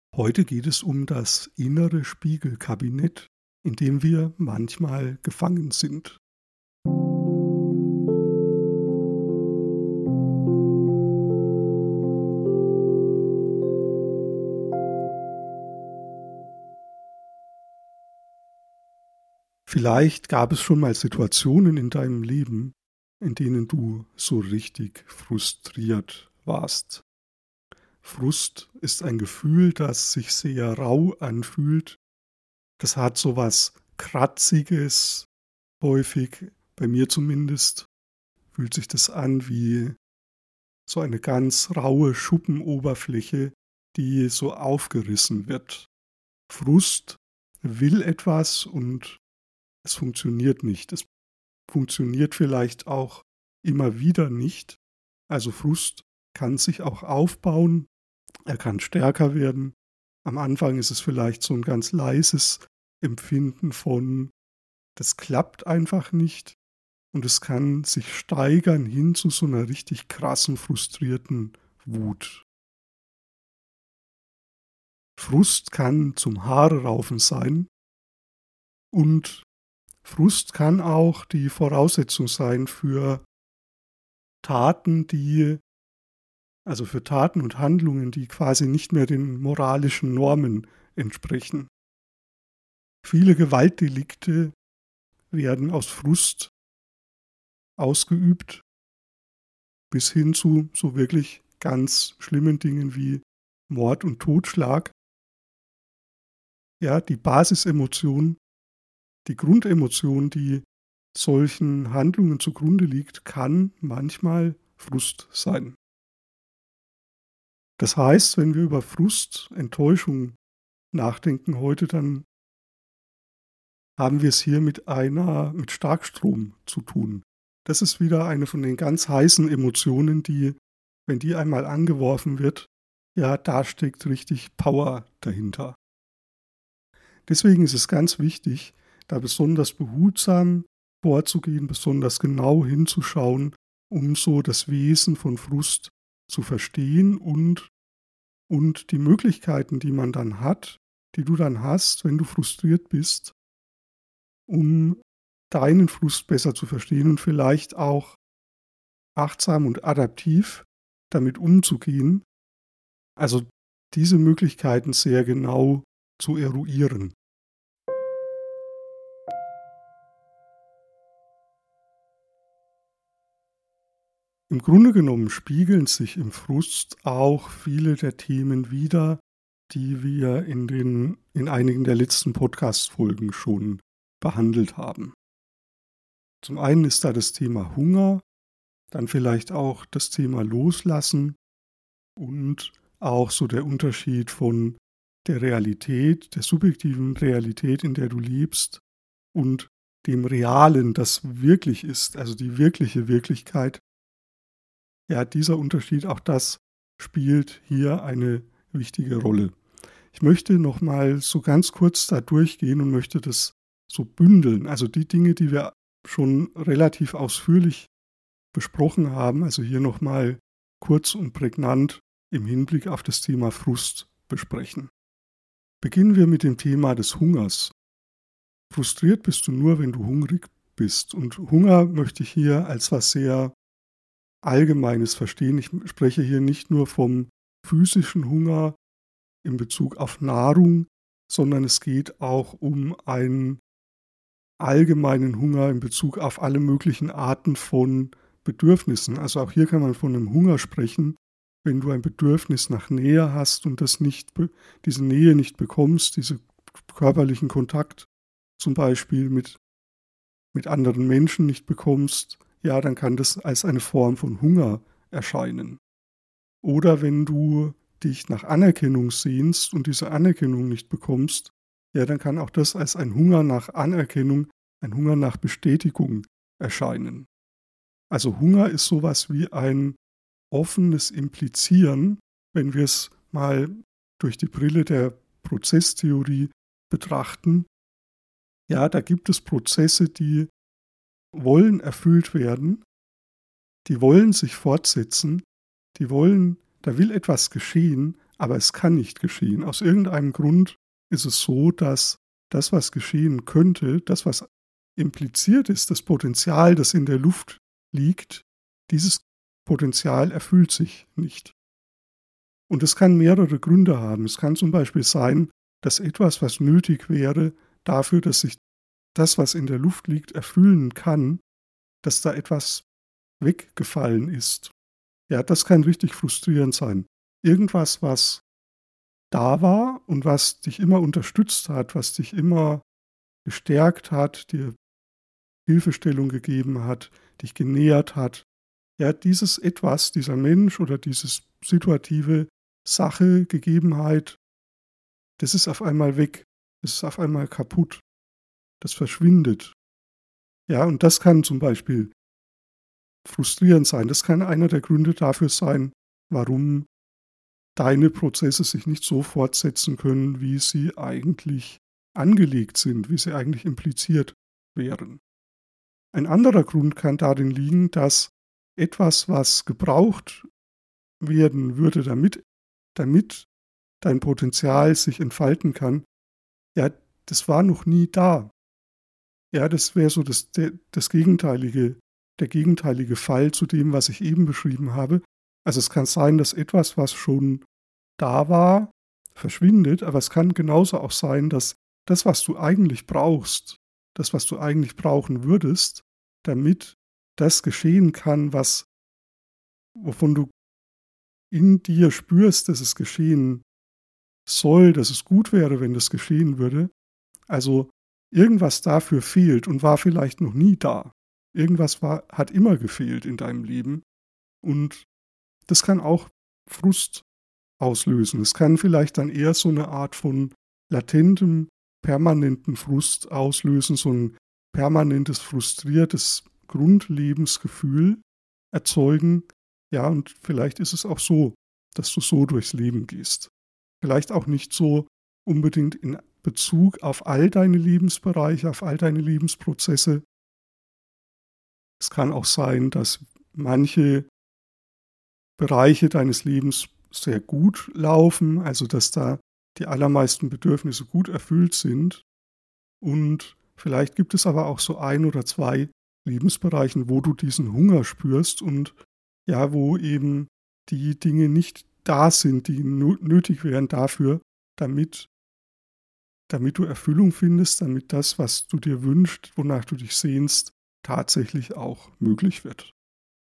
Heute geht es um das innere Spiegelkabinett, in dem wir manchmal gefangen sind. Vielleicht gab es schon mal Situationen in deinem Leben, in denen du so richtig frustriert warst. Frust ist ein Gefühl, das sich sehr rau anfühlt. Das hat so was Kratziges, häufig, bei mir zumindest, fühlt sich das an wie so eine ganz raue Schuppenoberfläche, die so aufgerissen wird. Frust will etwas und es funktioniert nicht. Es funktioniert vielleicht auch immer wieder nicht. Also Frust kann sich auch aufbauen, er kann stärker werden. Am Anfang ist es vielleicht so ein ganz leises Empfinden von, das klappt einfach nicht. Und es kann sich steigern hin zu so einer richtig krassen, frustrierten Wut. Frust kann zum Haareraufen sein und Frust kann auch die Voraussetzung sein für Taten, für Taten und Handlungen, die quasi nicht mehr den moralischen Normen entsprechen. Viele Gewaltdelikte werden aus Frust ausgeübt, bis hin zu so wirklich ganz schlimmen Dingen wie Mord und Totschlag. Ja, die Basisemotion, die Grundemotion, die solchen Handlungen zugrunde liegt, kann manchmal Frust sein. Das heißt, wenn wir über Frust, Enttäuschung nachdenken heute, dann haben wir es hier mit Starkstrom zu tun. Das ist wieder eine von den ganz heißen Emotionen, die, wenn die einmal angeworfen wird, ja, da steckt richtig Power dahinter. Deswegen ist es ganz wichtig, da besonders behutsam vorzugehen, besonders genau hinzuschauen, um so das Wesen von Frust zu verstehen und die Möglichkeiten, die man dann hat, die du dann hast, wenn du frustriert bist, um deinen Frust besser zu verstehen und vielleicht auch achtsam und adaptiv damit umzugehen. Also diese Möglichkeiten sehr genau zu eruieren. Im Grunde genommen spiegeln sich im Frust auch viele der Themen wider, die wir in einigen der letzten Podcast-Folgen schon behandelt haben. Zum einen ist da das Thema Hunger, dann vielleicht auch das Thema Loslassen und auch so der Unterschied von der Realität, der subjektiven Realität, in der du lebst, und dem Realen, das wirklich ist, also die wirkliche Wirklichkeit. Ja, dieser Unterschied, auch das spielt hier eine wichtige Rolle. Ich möchte nochmal so ganz kurz da durchgehen und möchte das so bündeln. Also die Dinge, die wir schon relativ ausführlich besprochen haben, also hier nochmal kurz und prägnant im Hinblick auf das Thema Frust besprechen. Beginnen wir mit dem Thema des Hungers. Frustriert bist du nur, wenn du hungrig bist. Und Hunger möchte ich hier als was sehr Allgemeines verstehen. Ich spreche hier nicht nur vom physischen Hunger in Bezug auf Nahrung, sondern es geht auch um einen allgemeinen Hunger in Bezug auf alle möglichen Arten von Bedürfnissen. Also auch hier kann man von einem Hunger sprechen, wenn du ein Bedürfnis nach Nähe hast und diese Nähe nicht bekommst, diesen körperlichen Kontakt zum Beispiel mit anderen Menschen nicht bekommst, ja, dann kann das als eine Form von Hunger erscheinen. Oder wenn du dich nach Anerkennung sehnst und diese Anerkennung nicht bekommst, ja, dann kann auch das als ein Hunger nach Anerkennung, ein Hunger nach Bestätigung erscheinen. Also Hunger ist sowas wie ein offenes Implizieren, wenn wir es mal durch die Brille der Prozesstheorie betrachten. Ja, da gibt es Prozesse, die wollen erfüllt werden, die wollen sich fortsetzen, da will etwas geschehen, aber es kann nicht geschehen. Aus irgendeinem Grund ist es so, dass das, was geschehen könnte, das, was impliziert ist, das Potenzial, das in der Luft liegt, dieses Potenzial erfüllt sich nicht. Und es kann mehrere Gründe haben. Es kann zum Beispiel sein, dass etwas, was nötig wäre, dafür, dass sich das, was in der Luft liegt, erfüllen kann, dass da etwas weggefallen ist. Ja, das kann richtig frustrierend sein. Irgendwas, was da war und was dich immer unterstützt hat, was dich immer gestärkt hat, dir Hilfestellung gegeben hat, dich genährt hat. Ja, dieses Etwas, dieser Mensch oder dieses situative Sache, Gegebenheit, das ist auf einmal weg. Das ist auf einmal kaputt. Das verschwindet. Ja, und das kann zum Beispiel frustrierend sein. Das kann einer der Gründe dafür sein, warum deine Prozesse sich nicht so fortsetzen können, wie sie eigentlich angelegt sind, wie sie eigentlich impliziert wären. Ein anderer Grund kann darin liegen, dass etwas, was gebraucht werden würde, damit dein Potenzial sich entfalten kann, ja, das war noch nie da. Ja, das wäre so das Gegenteilige, der gegenteilige Fall zu dem, was ich eben beschrieben habe. Also es kann sein, dass etwas, was schon da war, verschwindet, aber es kann genauso auch sein, dass das, was du eigentlich brauchst, das, was du eigentlich brauchen würdest, damit das geschehen kann, wovon du in dir spürst, dass es geschehen soll, dass es gut wäre, wenn das geschehen würde. Also irgendwas dafür fehlt und war vielleicht noch nie da. Irgendwas hat immer gefehlt in deinem Leben. Und das kann auch Frust auslösen. Es kann vielleicht dann eher so eine Art von latentem, permanenten Frust auslösen, so ein permanentes, frustriertes Grundlebensgefühl erzeugen. Ja, und vielleicht ist es auch so, dass du so durchs Leben gehst. Vielleicht auch nicht so unbedingt in Bezug auf all deine Lebensbereiche, auf all deine Lebensprozesse. Es kann auch sein, dass manche Bereiche deines Lebens sehr gut laufen, also dass da die allermeisten Bedürfnisse gut erfüllt sind. Und vielleicht gibt es aber auch so ein oder zwei Lebensbereichen, wo du diesen Hunger spürst und ja, wo eben die Dinge nicht da sind, die nötig wären dafür, damit du Erfüllung findest, damit das, was du dir wünschst, wonach du dich sehnst, tatsächlich auch möglich wird.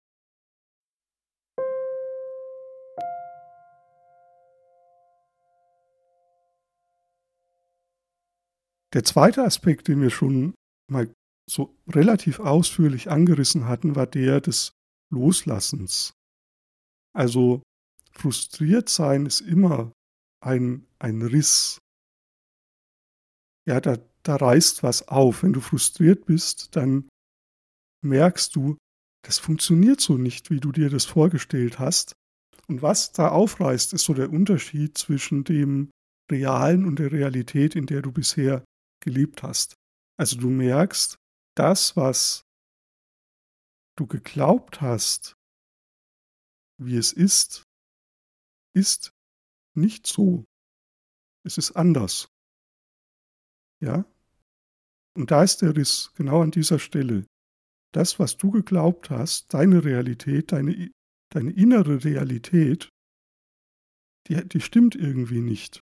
Der zweite Aspekt, den wir schon mal so relativ ausführlich angerissen hatten, war der des Loslassens. Also frustriert sein ist immer ein Riss. Ja, da reißt was auf. Wenn du frustriert bist, dann merkst du, das funktioniert so nicht, wie du dir das vorgestellt hast. Und was da aufreißt, ist so der Unterschied zwischen dem Realen und der Realität, in der du bisher gelebt hast. Also du merkst, das, was du geglaubt hast, wie es ist nicht so. Es ist anders. Ja? Und da ist der Riss, genau an dieser Stelle. Das, was du geglaubt hast, deine Realität, deine innere Realität, die stimmt irgendwie nicht.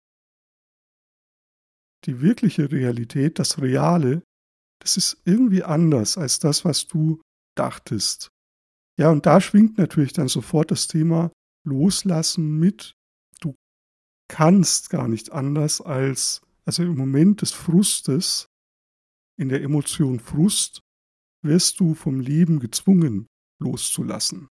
Die wirkliche Realität, das Reale, das ist irgendwie anders als das, was du dachtest. Ja, und da schwingt natürlich dann sofort das Thema Loslassen mit. Du kannst gar nicht anders also im Moment des Frustes, in der Emotion Frust, wirst du vom Leben gezwungen, loszulassen.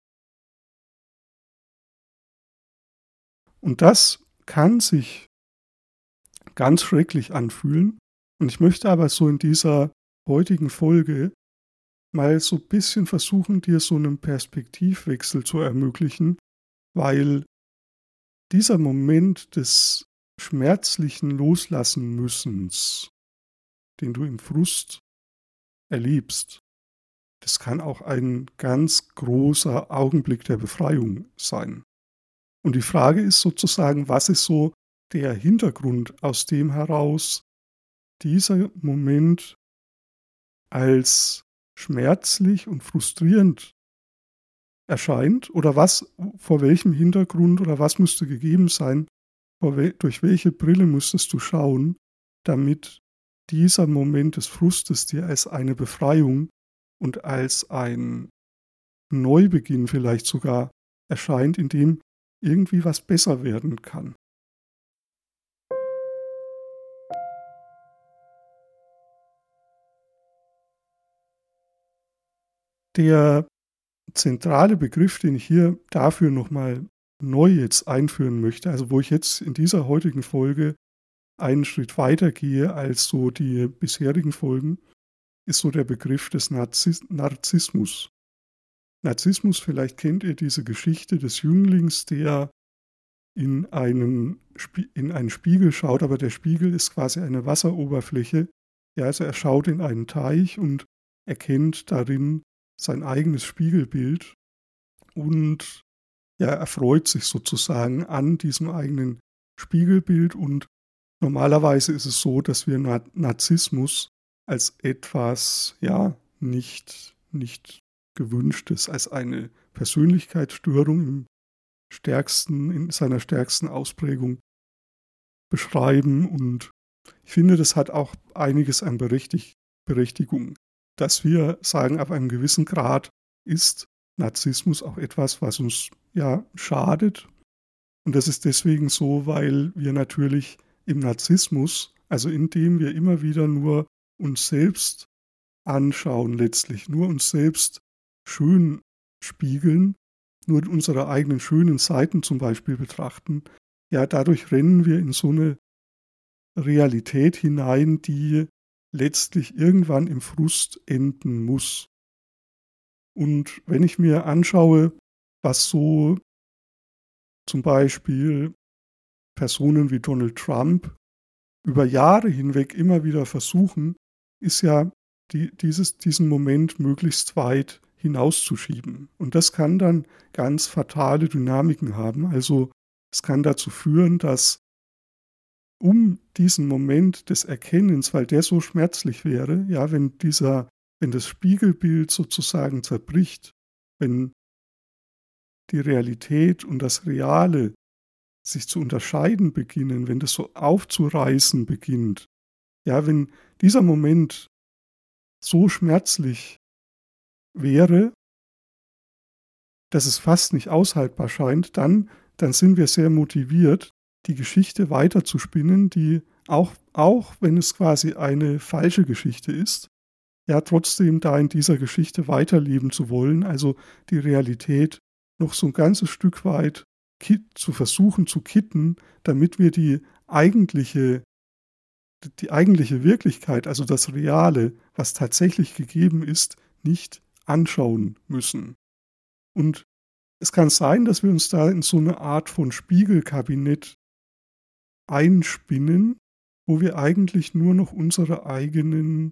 Und das kann sich ganz schrecklich anfühlen. Und ich möchte aber so in dieser heutigen Folge mal so ein bisschen versuchen, dir so einen Perspektivwechsel zu ermöglichen, weil dieser Moment des schmerzlichen Loslassen-Müssens, den du im Frust erlebst, das kann auch ein ganz großer Augenblick der Befreiung sein. Und die Frage ist sozusagen, was ist so der Hintergrund, aus dem heraus dieser Moment als schmerzlich und frustrierend erscheint, oder was, vor welchem Hintergrund oder was müsste gegeben sein, durch welche Brille müsstest du schauen, damit dieser Moment des Frustes dir als eine Befreiung und als ein Neubeginn vielleicht sogar erscheint, in dem irgendwie was besser werden kann. Der zentrale Begriff, den ich hier dafür nochmal neu jetzt einführen möchte, also wo ich jetzt in dieser heutigen Folge einen Schritt weiter gehe als so die bisherigen Folgen, ist so der Begriff des Narzissmus. Narzissmus, vielleicht kennt ihr diese Geschichte des Jünglings, der in einen Spiegel schaut, aber der Spiegel ist quasi eine Wasseroberfläche. Ja, also er schaut in einen Teich und erkennt darin sein eigenes Spiegelbild und ja, erfreut sich sozusagen an diesem eigenen Spiegelbild. Und normalerweise ist es so, dass wir Narzissmus als etwas, ja, nicht Gewünschtes, als eine Persönlichkeitsstörung in seiner stärksten Ausprägung beschreiben. Und ich finde, das hat auch einiges an Berechtigung, dass wir sagen, ab einem gewissen Grad ist Narzissmus auch etwas, was uns ja schadet. Und das ist deswegen so, weil wir natürlich im Narzissmus, also indem wir immer wieder nur uns selbst anschauen, letztlich nur uns selbst schön spiegeln, nur unsere eigenen schönen Seiten zum Beispiel betrachten, ja, dadurch rennen wir in so eine Realität hinein, die letztlich irgendwann im Frust enden muss. Und wenn ich mir anschaue, was so zum Beispiel Personen wie Donald Trump über Jahre hinweg immer wieder versuchen, ist ja diesen Moment möglichst weit hinauszuschieben. Und das kann dann ganz fatale Dynamiken haben. Also es kann dazu führen, dass um diesen Moment des Erkennens, weil der so schmerzlich wäre, ja, wenn das Spiegelbild sozusagen zerbricht, wenn die Realität und das Reale sich zu unterscheiden beginnen, wenn das so aufzureißen beginnt, ja, wenn dieser Moment so schmerzlich wäre, dass es fast nicht aushaltbar scheint, dann sind wir sehr motiviert, die Geschichte weiterzuspinnen, die auch wenn es quasi eine falsche Geschichte ist, ja trotzdem da in dieser Geschichte weiterleben zu wollen, also die Realität noch so ein ganzes Stück weit zu versuchen zu kitten, damit wir die eigentliche Wirklichkeit, also das Reale, was tatsächlich gegeben ist, nicht anschauen müssen. Und es kann sein, dass wir uns da in so eine Art von Spiegelkabinett einspinnen, wo wir eigentlich nur noch unsere eigenen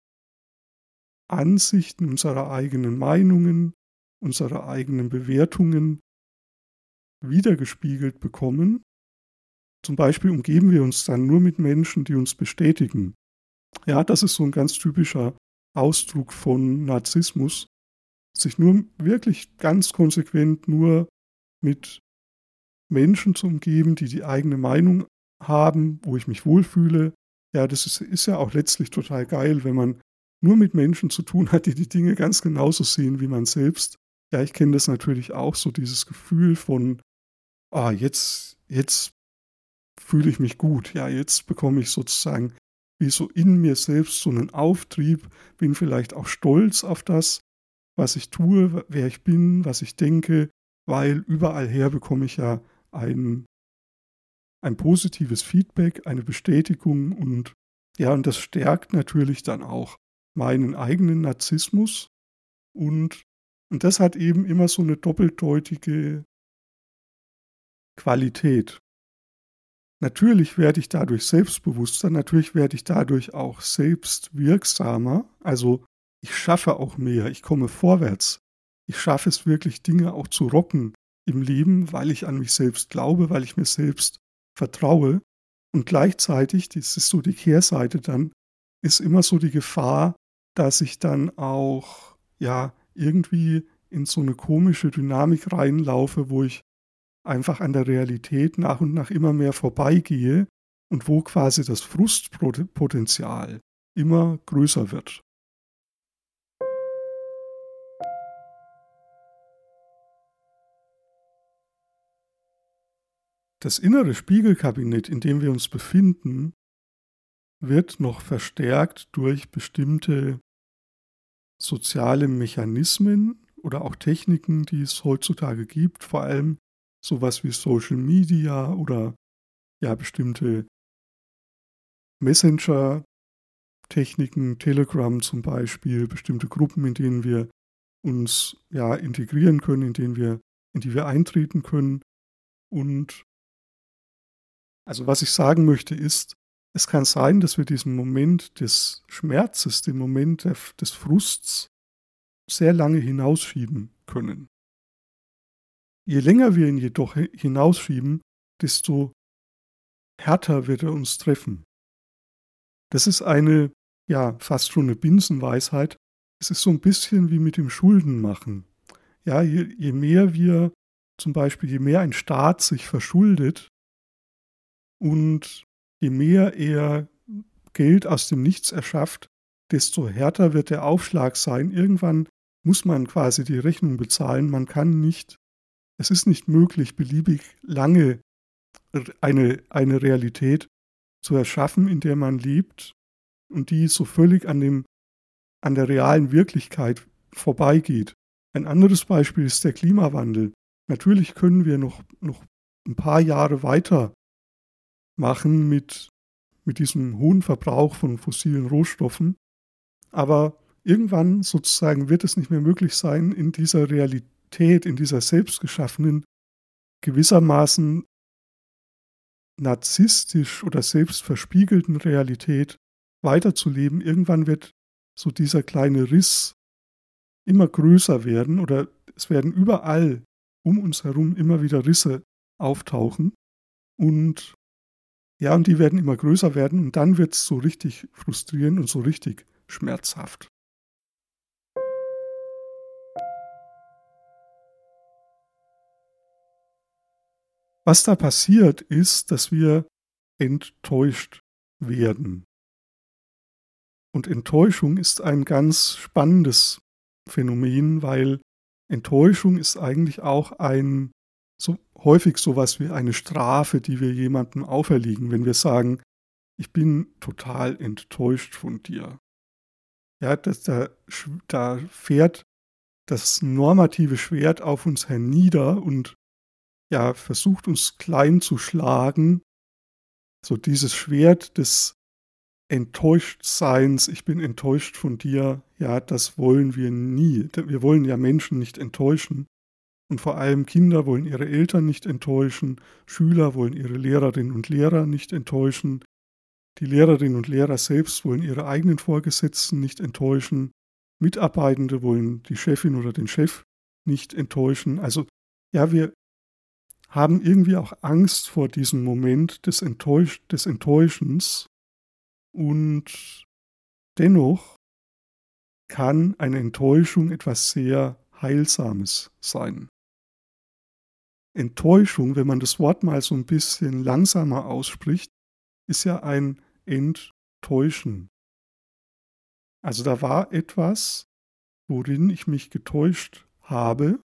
Ansichten, unsere eigenen Meinungen, unsere eigenen Bewertungen wiedergespiegelt bekommen. Zum Beispiel umgeben wir uns dann nur mit Menschen, die uns bestätigen. Ja, das ist so ein ganz typischer Ausdruck von Narzissmus, sich nur wirklich ganz konsequent nur mit Menschen zu umgeben, die die eigene Meinung haben, wo ich mich wohlfühle. Ja, das ist ja auch letztlich total geil, wenn man nur mit Menschen zu tun hat, die die Dinge ganz genauso sehen wie man selbst. Ja, ich kenne das natürlich auch, so dieses Gefühl von, jetzt fühle ich mich gut. Ja, jetzt bekomme ich sozusagen wie so in mir selbst so einen Auftrieb, bin vielleicht auch stolz auf das, was ich tue, wer ich bin, was ich denke, weil überall her bekomme ich ja ein positives Feedback, eine Bestätigung und ja, und das stärkt natürlich dann auch meinen eigenen Narzissmus und das hat eben immer so eine doppeldeutige Qualität. Natürlich werde ich dadurch selbstbewusster, natürlich werde ich dadurch auch selbstwirksamer, also ich schaffe auch mehr, ich komme vorwärts, ich schaffe es wirklich, Dinge auch zu rocken, im Leben, weil ich an mich selbst glaube, weil ich mir selbst vertraue. Und gleichzeitig, das ist so die Kehrseite dann, ist immer so die Gefahr, dass ich dann auch, ja, irgendwie in so eine komische Dynamik reinlaufe, wo ich einfach an der Realität nach und nach immer mehr vorbeigehe und wo quasi das Frustpotenzial immer größer wird. Das innere Spiegelkabinett, in dem wir uns befinden, wird noch verstärkt durch bestimmte soziale Mechanismen oder auch Techniken, die es heutzutage gibt, vor allem sowas wie Social Media oder ja bestimmte Messenger-Techniken, Telegram zum Beispiel, bestimmte Gruppen, in denen wir uns ja integrieren können, in die wir eintreten können. Und also was ich sagen möchte ist, es kann sein, dass wir diesen Moment des Schmerzes, den Moment des Frusts sehr lange hinausschieben können. Je länger wir ihn jedoch hinausschieben, desto härter wird er uns treffen. Das ist eine, ja, fast schon eine Binsenweisheit. Es ist so ein bisschen wie mit dem Schuldenmachen. Ja, je mehr wir zum Beispiel, je mehr ein Staat sich verschuldet und je mehr er Geld aus dem Nichts erschafft, desto härter wird der Aufschlag sein. Irgendwann muss man quasi die Rechnung bezahlen. Es ist nicht möglich, beliebig lange eine Realität zu erschaffen, in der man lebt und die so völlig an der realen Wirklichkeit vorbeigeht. Ein anderes Beispiel ist der Klimawandel. Natürlich können wir noch ein paar Jahre weiter machen mit diesem hohen Verbrauch von fossilen Rohstoffen, aber irgendwann sozusagen wird es nicht mehr möglich sein, in dieser Realität, in dieser selbstgeschaffenen, gewissermaßen narzisstisch oder selbstverspiegelten Realität weiterzuleben. Irgendwann wird so dieser kleine Riss immer größer werden oder es werden überall um uns herum immer wieder Risse auftauchen und ja, und die werden immer größer werden und dann wird es so richtig frustrierend und so richtig schmerzhaft. Was da passiert, ist, dass wir enttäuscht werden. Und Enttäuschung ist ein ganz spannendes Phänomen, weil Enttäuschung ist eigentlich auch so häufig sowas wie eine Strafe, die wir jemandem auferlegen, wenn wir sagen, ich bin total enttäuscht von dir. Ja, da fährt das normative Schwert auf uns hernieder und ja, versucht uns klein zu schlagen. So dieses Schwert des Enttäuschtseins, ich bin enttäuscht von dir, ja, das wollen wir nie. Wir wollen ja Menschen nicht enttäuschen. Und vor allem Kinder wollen ihre Eltern nicht enttäuschen, Schüler wollen ihre Lehrerinnen und Lehrer nicht enttäuschen, die Lehrerinnen und Lehrer selbst wollen ihre eigenen Vorgesetzten nicht enttäuschen, Mitarbeitende wollen die Chefin oder den Chef nicht enttäuschen. Also ja, wir haben irgendwie auch Angst vor diesem Moment des Enttäuschens und dennoch kann eine Enttäuschung etwas sehr Heilsames sein. Enttäuschung, wenn man das Wort mal so ein bisschen langsamer ausspricht, ist ja ein Enttäuschen. Also da war etwas, worin ich mich getäuscht habe.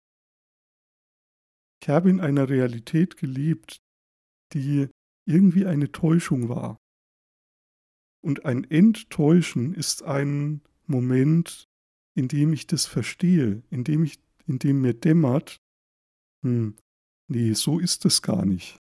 Ich habe in einer Realität gelebt, die irgendwie eine Täuschung war. Und ein Enttäuschen ist ein Moment, in dem ich das verstehe, in dem mir dämmert, nee, so ist es gar nicht.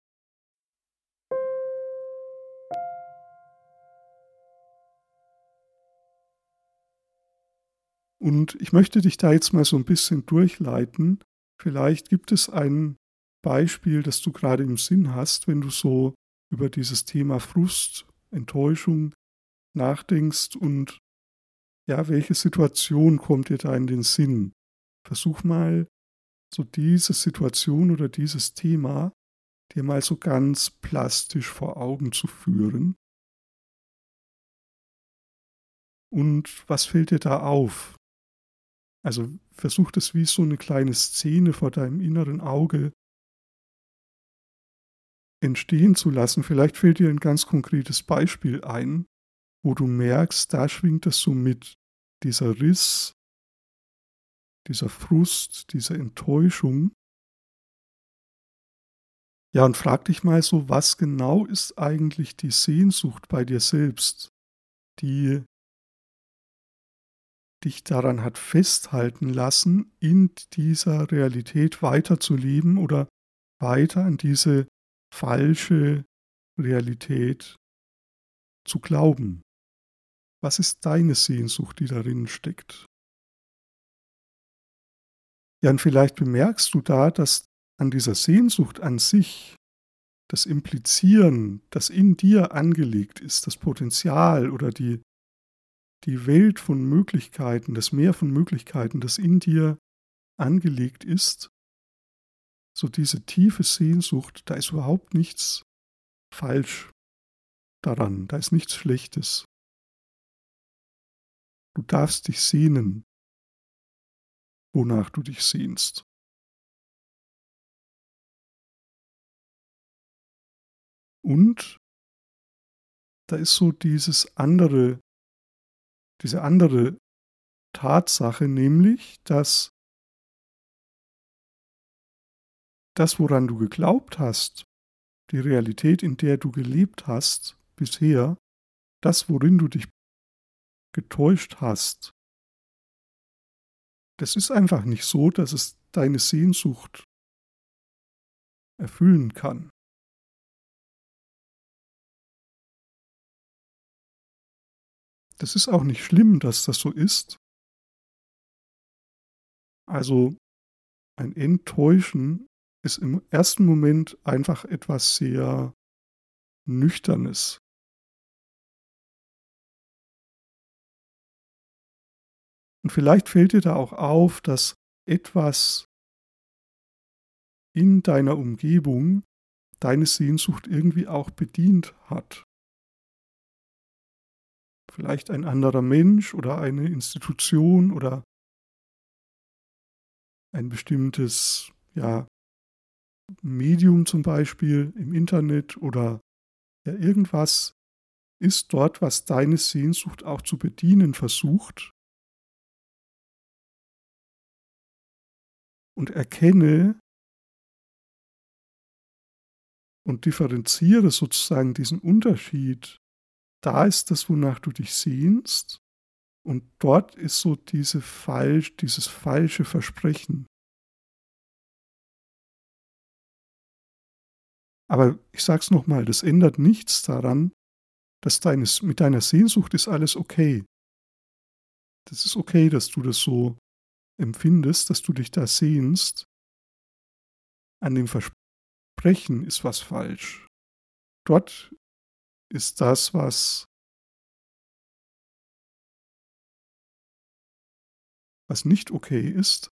Und ich möchte dich da jetzt mal so ein bisschen durchleiten. Vielleicht gibt es ein Beispiel, das du gerade im Sinn hast, wenn du so über dieses Thema Frust, Enttäuschung nachdenkst und ja, welche Situation kommt dir da in den Sinn? Versuch mal so diese Situation oder dieses Thema dir mal so ganz plastisch vor Augen zu führen. Und was fällt dir da auf? Also versuch das wie so eine kleine Szene vor deinem inneren Auge entstehen zu lassen. Vielleicht fällt dir ein ganz konkretes Beispiel ein, wo du merkst, da schwingt das so mit, dieser Riss, dieser Frust, diese Enttäuschung. Ja, und frag dich mal so, was genau ist eigentlich die Sehnsucht bei dir selbst, die dich daran hat festhalten lassen, in dieser Realität weiterzuleben oder weiter an diese falsche Realität zu glauben. Was ist deine Sehnsucht, die darin steckt? Ja, und vielleicht bemerkst du da, dass an dieser Sehnsucht an sich das Implizieren, das in dir angelegt ist, das Potenzial oder die Welt von Möglichkeiten, das Meer von Möglichkeiten, das in dir angelegt ist, so diese tiefe Sehnsucht, da ist überhaupt nichts falsch daran, da ist nichts Schlechtes. Du darfst dich sehnen, wonach du dich sehnst. Und da ist so diese andere Tatsache, nämlich, dass das, woran du geglaubt hast, die Realität, in der du gelebt hast bisher, das, worin du dich getäuscht hast, das ist einfach nicht so, dass es deine Sehnsucht erfüllen kann. Das ist auch nicht schlimm, dass das so ist. Also ein Enttäuschen ist im ersten Moment einfach etwas sehr Nüchternes. Und vielleicht fällt dir da auch auf, dass etwas in deiner Umgebung deine Sehnsucht irgendwie auch bedient hat. Vielleicht ein anderer Mensch oder eine Institution oder ein bestimmtes, ja, Medium zum Beispiel im Internet oder ja, irgendwas ist dort, was deine Sehnsucht auch zu bedienen versucht, und erkenne und differenziere sozusagen diesen Unterschied. Da ist das, wonach du dich sehnst, und dort ist so dieses falsche Versprechen. Aber ich sage es nochmal, das ändert nichts daran, dass mit deiner Sehnsucht ist alles okay. Das ist okay, dass du das so empfindest, dass du dich da sehnst. An dem Versprechen ist was falsch. Dort ist das, was nicht okay ist.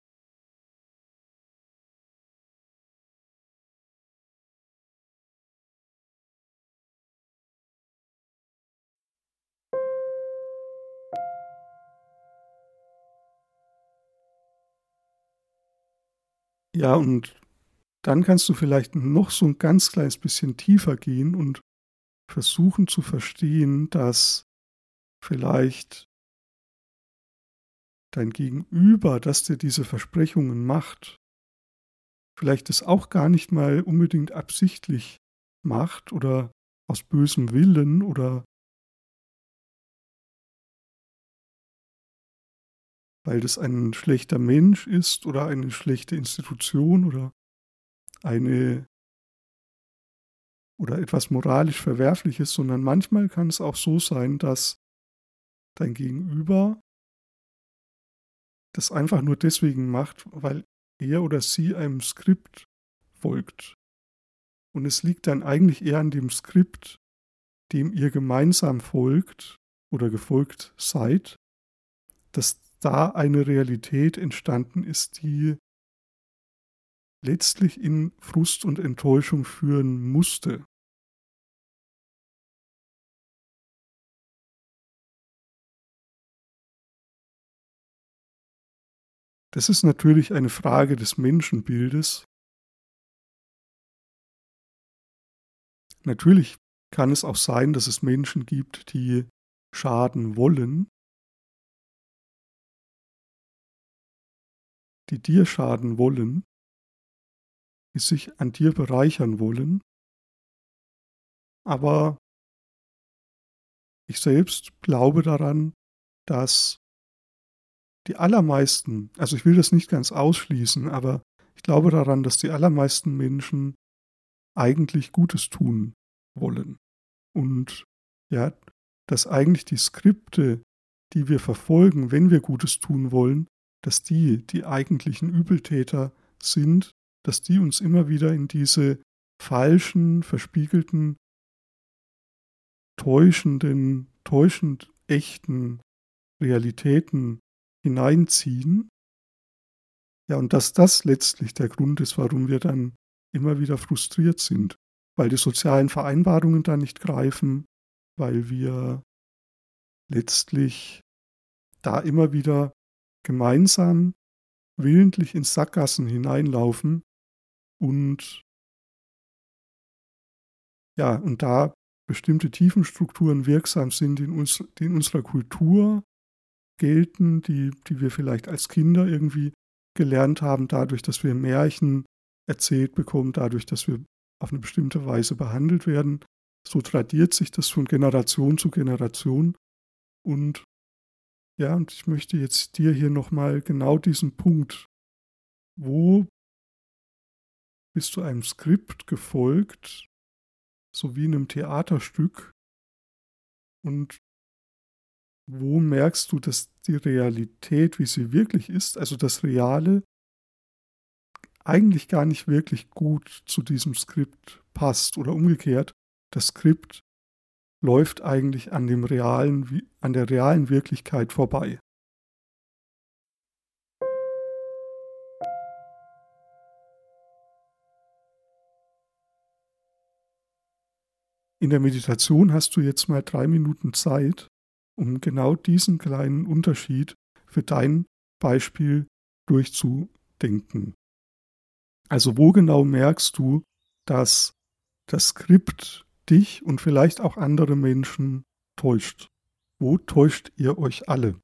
Ja, und dann kannst du vielleicht noch so ein ganz kleines bisschen tiefer gehen und versuchen zu verstehen, dass vielleicht dein Gegenüber, das dir diese Versprechungen macht, vielleicht das auch gar nicht mal unbedingt absichtlich macht oder aus bösem Willen oder weil das ein schlechter Mensch ist oder eine schlechte Institution oder eine oder etwas moralisch Verwerfliches, sondern manchmal kann es auch so sein, dass dein Gegenüber das einfach nur deswegen macht, weil er oder sie einem Skript folgt. Und es liegt dann eigentlich eher an dem Skript, dem ihr gemeinsam folgt oder gefolgt seid, dass da eine Realität entstanden ist, die letztlich in Frust und Enttäuschung führen musste. Das ist natürlich eine Frage des Menschenbildes. Natürlich kann es auch sein, dass es Menschen gibt, die schaden wollen, die dir schaden wollen, die sich an dir bereichern wollen. Aber ich selbst glaube daran, dass die allermeisten, also ich will das nicht ganz ausschließen, aber ich glaube daran, dass die allermeisten Menschen eigentlich Gutes tun wollen. Und ja, dass eigentlich die Skripte, die wir verfolgen, wenn wir Gutes tun wollen, dass die eigentlichen Übeltäter sind, dass die uns immer wieder in diese falschen, verspiegelten, täuschend echten Realitäten hineinziehen. Ja, und dass das letztlich der Grund ist, warum wir dann immer wieder frustriert sind, weil die sozialen Vereinbarungen da nicht greifen, weil wir letztlich da immer wieder gemeinsam willentlich in Sackgassen hineinlaufen und ja, und da bestimmte Tiefenstrukturen wirksam sind, die in unserer Kultur gelten, die wir vielleicht als Kinder irgendwie gelernt haben, dadurch, dass wir Märchen erzählt bekommen, dadurch, dass wir auf eine bestimmte Weise behandelt werden. So tradiert sich das von Generation zu Generation. Und ja, und ich möchte jetzt dir hier nochmal genau diesen Punkt, wo bist du einem Skript gefolgt, so wie in einem Theaterstück, und wo merkst du, dass die Realität, wie sie wirklich ist, also das Reale, eigentlich gar nicht wirklich gut zu diesem Skript passt oder umgekehrt, das Skript läuft eigentlich an der realen Wirklichkeit vorbei. In der Meditation hast du jetzt mal 3 Minuten Zeit, um genau diesen kleinen Unterschied für dein Beispiel durchzudenken. Also wo genau merkst du, dass das Skript dich und vielleicht auch andere Menschen täuscht? Wo täuscht ihr euch alle?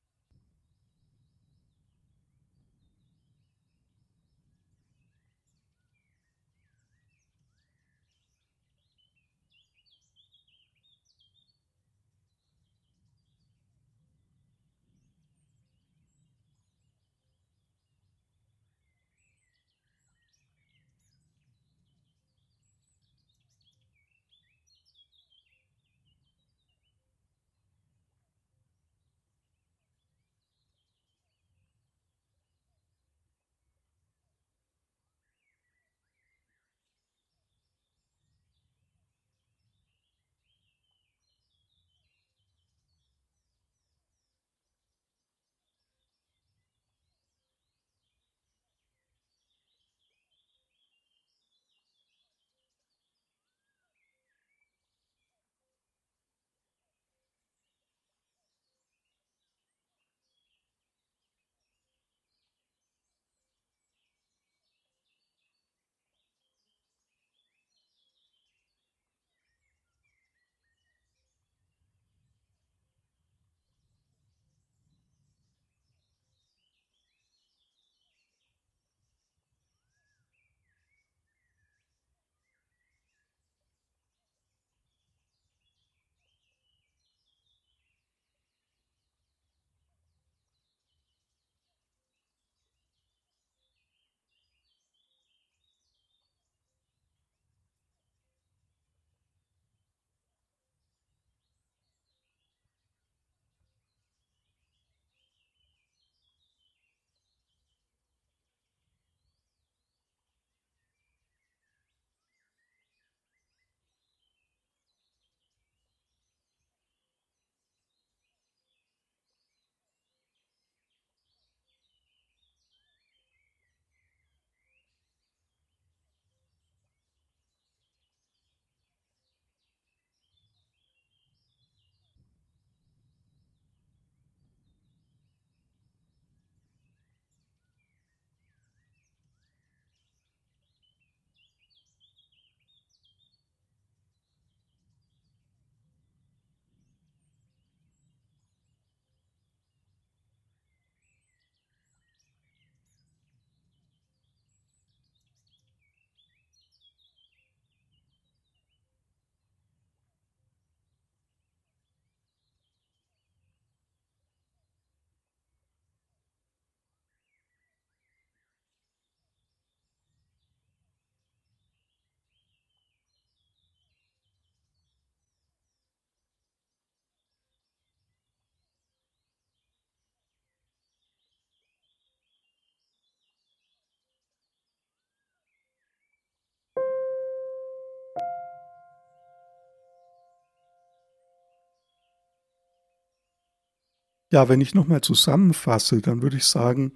Ja, wenn ich nochmal zusammenfasse, dann würde ich sagen,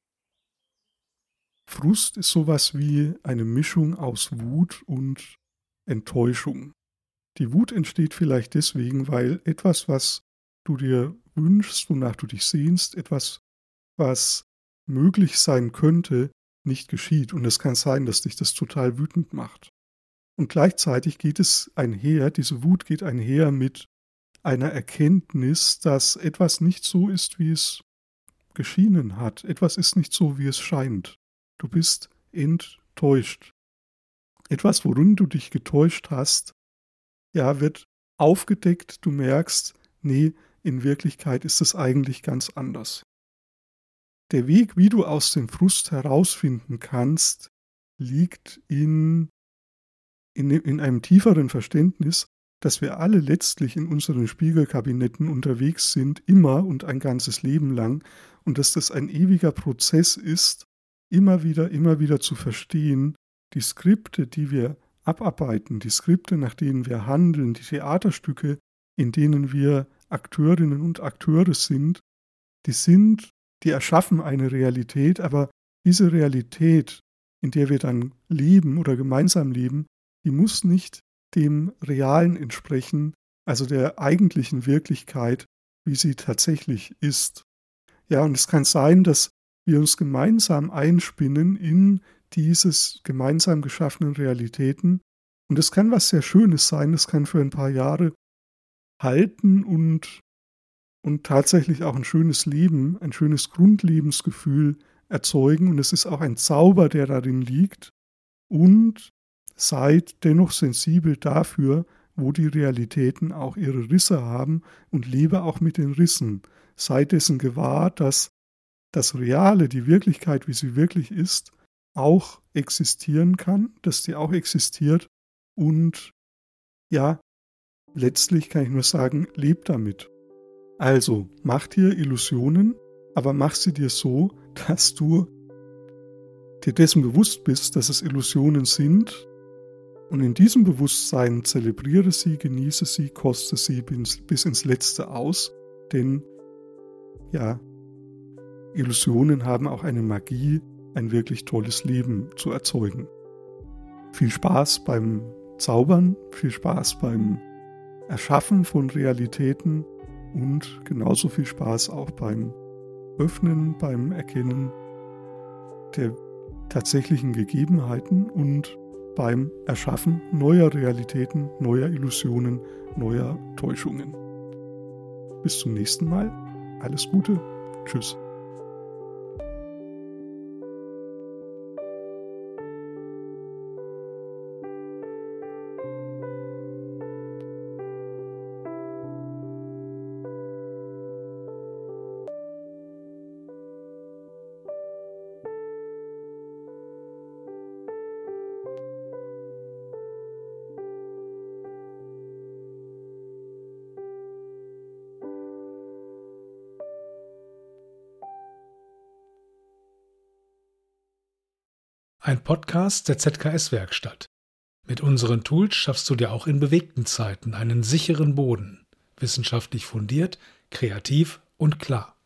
Frust ist sowas wie eine Mischung aus Wut und Enttäuschung. Die Wut entsteht vielleicht deswegen, weil etwas, was du dir wünschst, wonach du dich sehnst, etwas, was möglich sein könnte, nicht geschieht. Und es kann sein, dass dich das total wütend macht. Und gleichzeitig geht es einher, diese Wut geht einher mit einer Erkenntnis, dass etwas nicht so ist, wie es geschienen hat. Etwas ist nicht so, wie es scheint. Du bist enttäuscht. Etwas, worin du dich getäuscht hast, ja, wird aufgedeckt. Du merkst, nee, in Wirklichkeit ist es eigentlich ganz anders. Der Weg, wie du aus dem Frust herausfinden kannst, liegt in einem tieferen Verständnis, dass wir alle letztlich in unseren Spiegelkabinetten unterwegs sind, immer und ein ganzes Leben lang, und dass das ein ewiger Prozess ist, immer wieder zu verstehen, die Skripte, die wir abarbeiten, die Skripte, nach denen wir handeln, die Theaterstücke, in denen wir Akteurinnen und Akteure sind, die erschaffen eine Realität, aber diese Realität, in der wir dann leben oder gemeinsam leben, die muss nicht dem Realen entsprechen, also der eigentlichen Wirklichkeit, wie sie tatsächlich ist. Ja, und es kann sein, dass wir uns gemeinsam einspinnen in dieses gemeinsam geschaffenen Realitäten. Und es kann was sehr Schönes sein, es kann für ein paar Jahre halten und tatsächlich auch ein schönes Leben, ein schönes Grundlebensgefühl erzeugen. Und es ist auch ein Zauber, der darin liegt. Und seid dennoch sensibel dafür, wo die Realitäten auch ihre Risse haben, und lebe auch mit den Rissen. Sei dessen gewahr, dass das Reale, die Wirklichkeit, wie sie wirklich ist, auch existieren kann, dass die auch existiert, und ja, letztlich kann ich nur sagen, leb damit. Also, mach dir Illusionen, aber mach sie dir so, dass du dir dessen bewusst bist, dass es Illusionen sind, und in diesem Bewusstsein zelebriere sie, genieße sie, koste sie bis ins Letzte aus, denn ja, Illusionen haben auch eine Magie, ein wirklich tolles Leben zu erzeugen. Viel Spaß beim Zaubern, viel Spaß beim Erschaffen von Realitäten und genauso viel Spaß auch beim Öffnen, beim Erkennen der tatsächlichen Gegebenheiten und beim Erschaffen neuer Realitäten, neuer Illusionen, neuer Täuschungen. Bis zum nächsten Mal. Alles Gute. Tschüss. Ein Podcast der ZKS-Werkstatt. Mit unseren Tools schaffst du dir auch in bewegten Zeiten einen sicheren Boden. Wissenschaftlich fundiert, kreativ und klar.